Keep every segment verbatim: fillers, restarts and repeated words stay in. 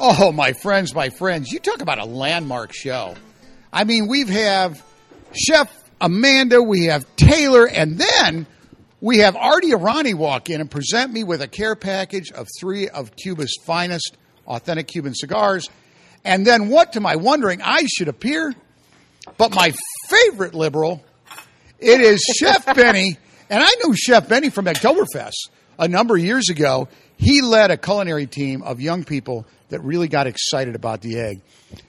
Oh, my friends, my friends, you talk about a landmark show. I mean, we have Chef Amanda, we have Taylor, and then we have Artie Arani walk in and present me with a care package of three of Cuba's finest authentic Cuban cigars. And then what, to my wondering eyes, should appear? But my favorite liberal, it is Chef Benny. And I knew Chef Benny from Oktoberfest a number of years ago. He led a culinary team of young people that really got excited about the egg.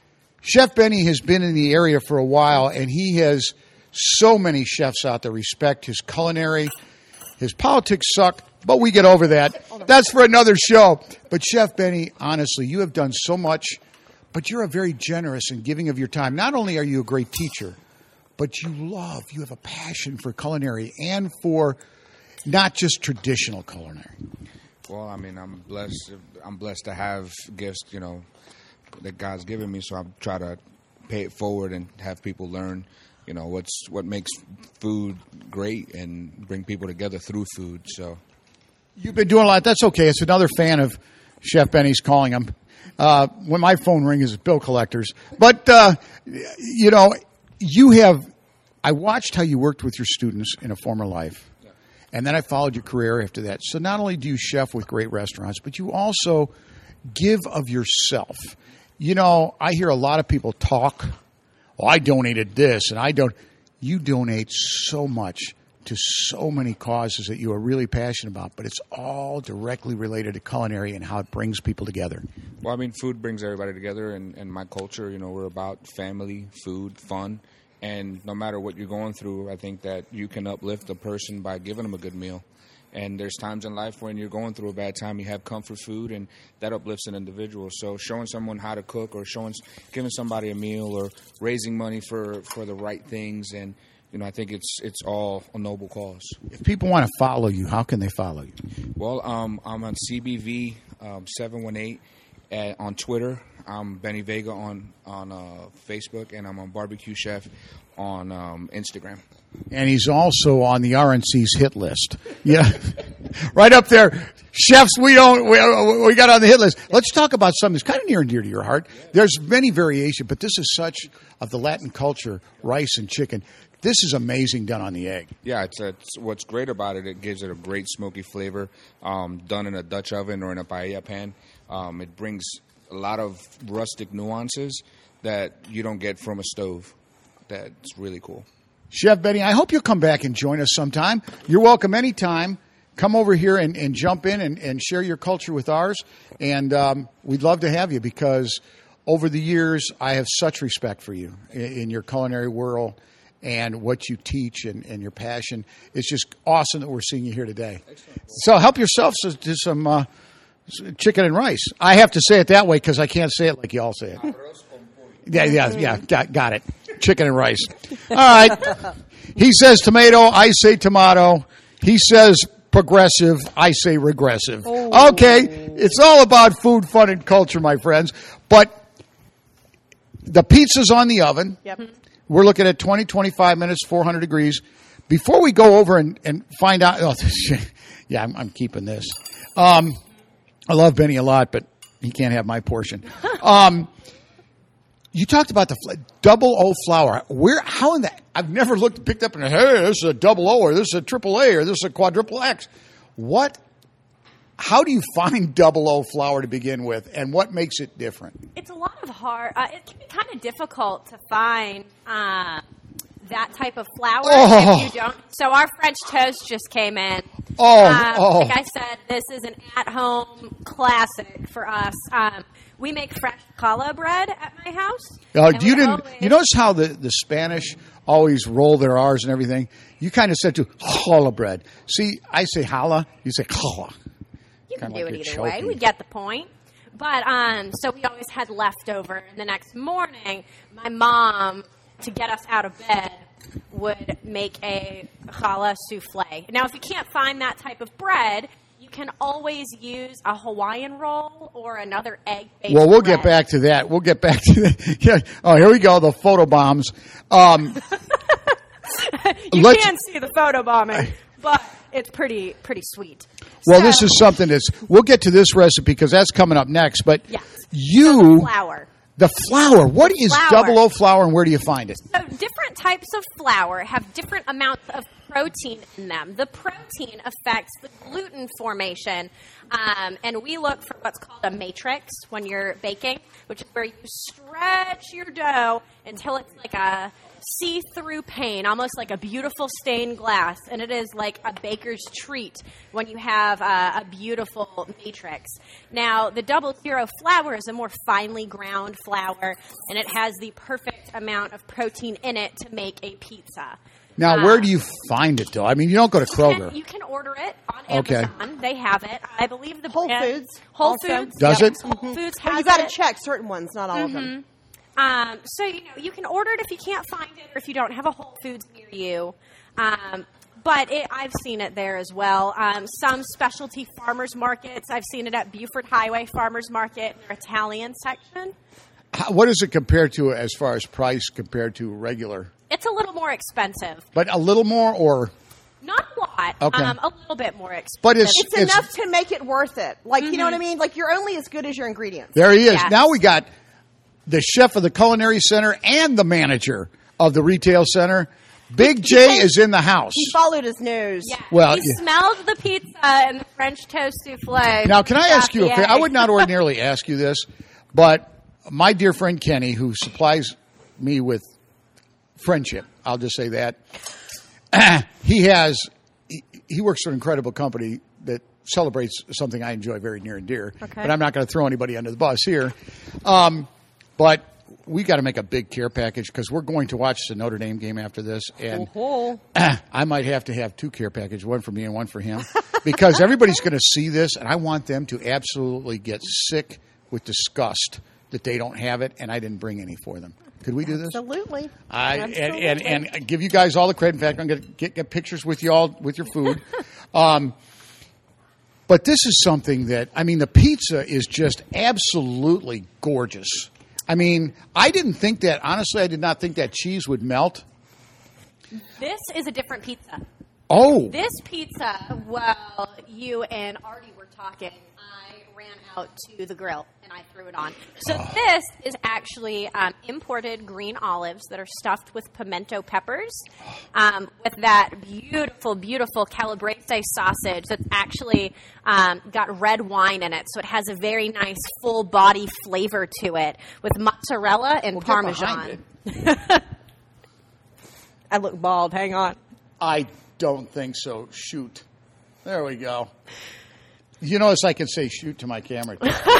Chef Benny has been in the area for a while, and he has so many chefs out there respect his culinary. His politics suck, but we get over that. That's for another show. But Chef Benny, honestly, you have done so much, but you're a very generous in giving of your time. Not only are you a great teacher, but you love, you have a passion for culinary and for not just traditional culinary. Well, I mean, I'm blessed. I'm blessed to have gifts, you know, that God's given me. So I try to pay it forward and have people learn, you know, what's what makes food great and bring people together through food. So you've been doing a lot. That's okay. It's another fan of Chef Benny's calling him. Uh, when my phone rings, it's bill collectors. But uh, you know, you have. I watched how you worked with your students in a former life. And then I followed your career after that. So not only do you chef with great restaurants, but you also give of yourself. You know, I hear a lot of people talk, oh, I donated this, and I don't. You donate so much to so many causes that you are really passionate about, but it's all directly related to culinary and how it brings people together. Well, I mean, food brings everybody together, and, and my culture, you know, we're about family, food, fun. And no matter what you're going through, I think that you can uplift a person by giving them a good meal. And there's times in life when you're going through a bad time, you have comfort food, and that uplifts an individual. So showing someone how to cook, or showing, giving somebody a meal, or raising money for, for the right things, and you know, I think it's it's all a noble cause. If people want to follow you, how can they follow you? Well, um, I'm on C B V um, seven one eight at, on Twitter. I'm Benny Vega on on uh, Facebook, and I'm on Barbecue Chef on um, Instagram. And he's also on the R N C's hit list. Yeah, right up there. Chefs we don't we, we got on the hit list. Let's talk about something that's kind of near and dear to your heart. There's many variations, but this is such of the Latin culture: rice and chicken. This is amazing done on the egg. Yeah, it's, it's what's great about it. It gives it a great smoky flavor. Um, done in a Dutch oven or in a paella pan, um, it brings a lot of rustic nuances that you don't get from a stove. That's really cool. Chef Benny, I hope you'll come back and join us sometime. You're welcome anytime. Come over here and, and jump in and, and share your culture with ours. And um, we'd love to have you, because over the years I have such respect for you in, in your culinary world and what you teach and, and your passion. It's just awesome that we're seeing you here today. Excellent. So help yourself to, to some uh, chicken and rice. I have to say it that way because I can't say it like you all say it. Yeah, yeah, yeah. Got, got it. Chicken and rice. All right. He says tomato. I say tomato. He says progressive. I say regressive. Oh. Okay. It's all about food, fun, and culture, my friends. But the pizza's on the oven. Yep. We're looking at twenty, twenty-five minutes, four hundred degrees. Before we go over and, and find out, oh, yeah, I'm, I'm keeping this. Um, I love Benny a lot, but he can't have my portion. Um, you talked about the fl- double O flour. Where? How in that? I've never looked, picked up and hey, this is a double O, or this is a triple A, or this is a quadruple X. What? How do you find double O flour to begin with, and what makes it different? It's a lot of hard. Uh, it can be kind of difficult to find uh, that type of flour oh. if you don't. So our French toast just came in. Oh, um, oh. Like I said, this is an at-home classic for us. Um, we make fresh challah bread at my house. Uh, you didn't. Always... You notice how the, the Spanish always roll their R's and everything? You kind of said to challah bread. See, I say challah, you say challah. You can Kinda do like it you're either choking. way. We get the point. But um, so we always had leftover. And the next morning, my mom, to get us out of bed, would make a challah souffle. Now, if you can't find that type of bread, you can always use a Hawaiian roll or another egg-based Well, we'll bread. get back to that. We'll get back to that. Yeah. Oh, here we go, the photo bombs. Um, you let's- can see the photo bombing, but it's pretty pretty sweet. Well, So- this is something that's. We'll get to this recipe because that's coming up next. But Yes. you, Flour. the flour. What is Flour. double O flour, and where do you find it? So different types of flour have different amounts of protein in them. The protein affects the gluten formation, um, and we look for what's called a matrix when you're baking, which is where you stretch your dough until it's like a see-through pane, almost like a beautiful stained glass, and it is like a baker's treat when you have a, a beautiful matrix. Now, the double zero flour is a more finely ground flour, and it has the perfect amount of protein in it to make a pizza. Now, Uh, where do you find it, though? I mean, you don't go to Kroger. And you can order it on Okay. Amazon. They have it. I believe the Whole brand- Foods Whole also. Foods. Does Yep, it? Whole Foods But has you got to it. check certain ones, not all of them. Um, so, you know, you can order it if you can't find it or if you don't have a Whole Foods near you. Um, but it, I've seen it there as well. Um, some specialty farmers markets. I've seen it at Buford Highway Farmers Market in their Italian section. How, what does it compare to as far as price compared to regular? It's a little more expensive. But a little more, or Not a lot. Okay. Um, a little bit more expensive. but it's It's, enough to make it worth it. Like, you know what I mean? Like, you're only as good as your ingredients. there he is. Yes. Now we got the chef of the culinary center and the manager of the retail center. Big J is in the house. He followed his nose. Yeah. Well, he yeah. smelled the pizza and the French toast souffle. Now, can I Got ask you a the favor? I egg. would not ordinarily ask you this, but my dear friend Kenny, who supplies me with friendship, I'll just say that, he has, he, he works for an incredible company that celebrates something I enjoy very near and dear. Okay. But I'm not going to throw anybody under the bus here. Um, but we got to make a big care package because we're going to watch the Notre Dame game after this, and Oh. I might have to have two care packages, one for me and one for him, because everybody's going to see this, and I want them to absolutely get sick with disgust that they don't have it, and I didn't bring any for them. Could we do this? Absolutely. I and, Absolutely. and and give you guys all the credit. In fact, I'm going to get, get pictures with you all with your food. um, but this is something that I mean, the pizza is just absolutely gorgeous. I mean, I didn't think that. Honestly, I did not think that cheese would melt. This is a different pizza. Oh, This pizza, while you and Artie were talking, I ran out to the grill and I threw it on. So this is actually um, imported green olives that are stuffed with pimento peppers, um, with that beautiful, beautiful calabrese sausage that's actually um, got red wine in it, so it has a very nice full body flavor to it, with mozzarella and Well, get Parmesan. behind it. I look bald. Hang on. I don't think so. Shoot. There we go. You notice I can say shoot to my camera.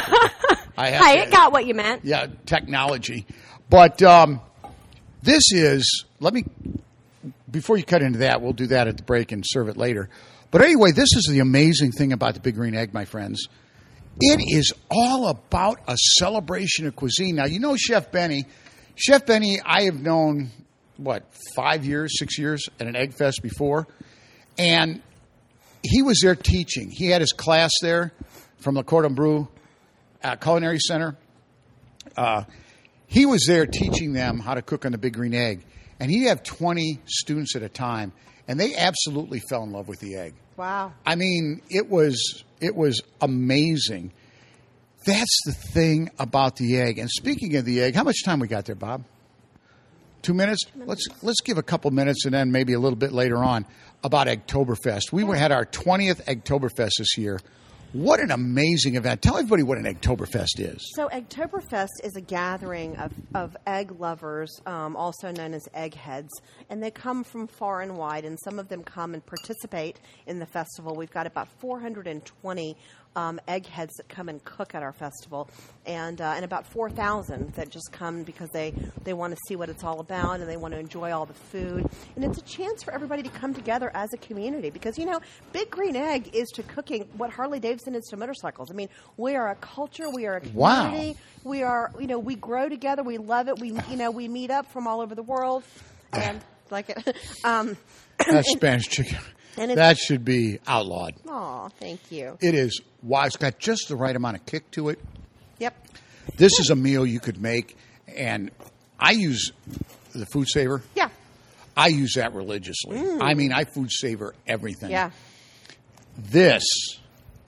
I have Hey, to- it got what you meant. yeah, technology. But um, this is, let me, before you cut into that, we'll do that at the break and serve it later. But anyway, this is the amazing thing about the Big Green Egg, my friends. It is all about a celebration of cuisine. Now, you know Chef Benny. Chef Benny, I have known, what, five years, six years at an Egg Fest before. And he was there teaching. He had his class there from Le Cordon Bleu uh, Culinary Center. Uh, he was there teaching them how to cook on the Big Green Egg. And he'd have twenty students at a time. And they absolutely fell in love with the egg. Wow. I mean, it was it was amazing. That's the thing about the egg. And speaking of the egg, how much time we got there, Bob? Two minutes? Let's let's give a couple minutes and then maybe a little bit later on about Eggtoberfest. We had our twentieth Eggtoberfest this year. What an amazing event. Tell everybody what an Eggtoberfest is. So Eggtoberfest is a gathering of, of egg lovers, um, also known as eggheads, and they come from far and wide, and some of them come and participate in the festival. We've got about four hundred twenty um, eggheads that come and cook at our festival, and uh, and about four thousand that just come because they, they want to see what it's all about, and they want to enjoy all the food. And it's a chance for everybody to come together as a community because, you know, Big Green Egg is to cooking what Harley Davidson is to motorcycles. I mean, we are a culture, we are a community, Wow. we are, you know, we grow together, we love it, we, you know, we meet up from all over the world, and like it. Um, That's Spanish chicken. and it's- That should be outlawed. Aw, thank you. It is. Wow, it's got just the right amount of kick to it. Yep. This is a meal you could make, and I use the Food Saver. Yeah. I use that religiously. I mean, I food saver everything. Yeah. This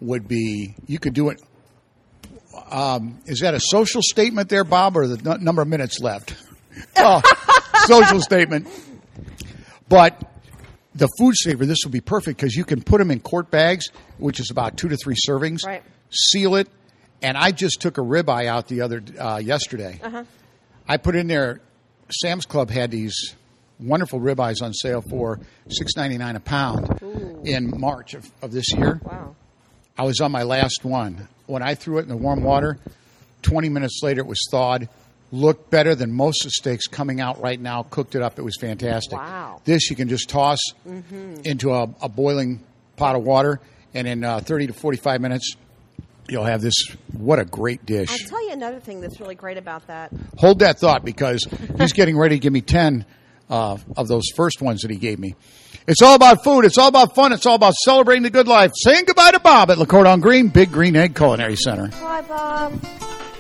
would be, you could do it. Um, is that a social statement there, Bob, or the n- number of minutes left? Oh, social statement. But the food saver, this will be perfect because you can put them in quart bags, which is about two to three servings. Right. Seal it. And I just took a ribeye out the other uh, yesterday. Uh-huh. I put in there. Sam's Club had these wonderful ribeyes on sale for six ninety-nine a pound Ooh. in March of, of this year. Wow. I was on my last one. When I threw it in the warm water, twenty minutes later it was thawed. Looked better than most of the steaks coming out right now. Cooked it up. It was fantastic. Wow. This you can just toss Mm-hmm. into a, a boiling pot of water, and in uh, thirty to forty-five minutes, you'll have this. What a great dish. I'll tell you another thing that's really great about that. Hold that thought because he's getting ready to give me ten uh, of those first ones that he gave me. It's all about food. It's all about fun. It's all about celebrating the good life. Saying goodbye to Bob at LaCourte on Green, Big Green Egg Culinary Center. Bye, Bob.